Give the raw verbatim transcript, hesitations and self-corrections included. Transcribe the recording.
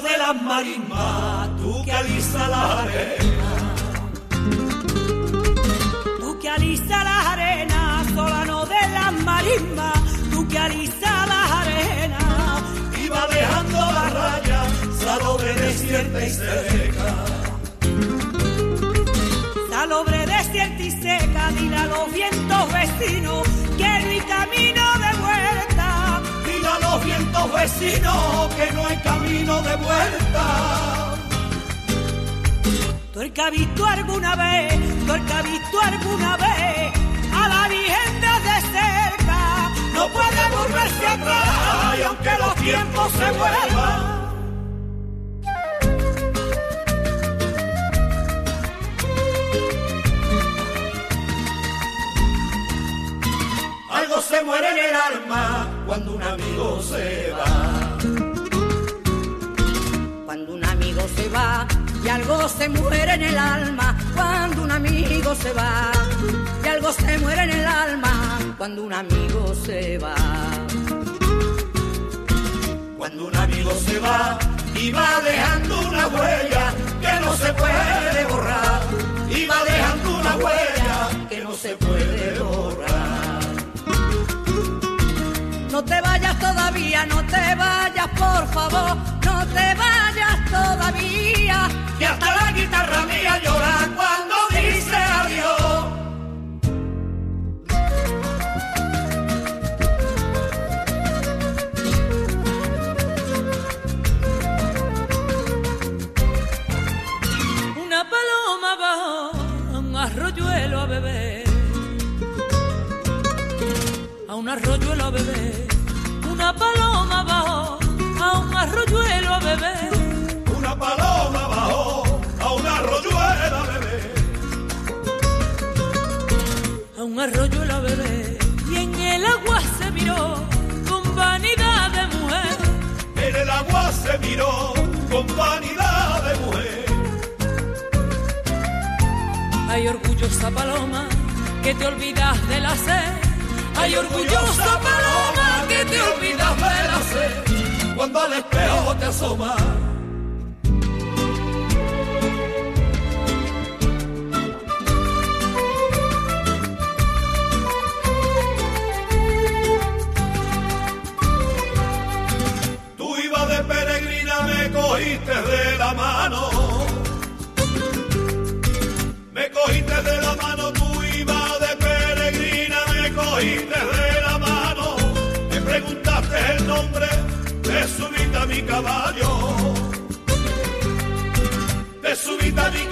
Solano de las marismas, tú que alisas la arena. Tú que alisas las arenas, Solano de las marismas, tú que alisas las arenas. Iba dejando la raya, salobre desierta y seca. Salobre desierta y seca, dile a los vientos vecinos que no hay camino de vuelta. Dile a los vientos vecinos que no hay camino de vuelta. Tú el que has visto alguna vez, tú el que has visto alguna vez a la Virgen desde cerca, no puede volverse atrás y aunque los tiempos se vuelvan. Algo se muere en el alma cuando un amigo se va. Cuando un amigo se va y algo se muere en el alma. Cuando un amigo se va y algo se muere en el alma. Cuando un amigo se va. Cuando un amigo se va y va dejando una huella que no se puede borrar. Y va dejando una huella que no se puede borrar. No te vayas todavía, no te vayas por favor, no te vayas todavía. Que hasta la guitarra mía llora cuando dice adiós. Una paloma bajó a un arroyuelo a beber, a un arroyuelo a beber. Una paloma bajó a un arroyuelo a beber. Una paloma bajó a un arroyuelo a beber. A un arroyuelo a beber. Y en el agua se miró con vanidad de mujer. En el agua se miró con vanidad de mujer. Ay, orgullosa paloma, que te olvidas de la sed. Ay, orgullosa paloma, que te olvidas de la sed cuando al espejo te asomas. Tú ibas de peregrina, me cogiste de la mano. Me cogiste de la mano, tú ibas de peregrina, me cogiste de la mano. Me preguntaste el nombre, te subiste a mi caballo. Te subiste a mi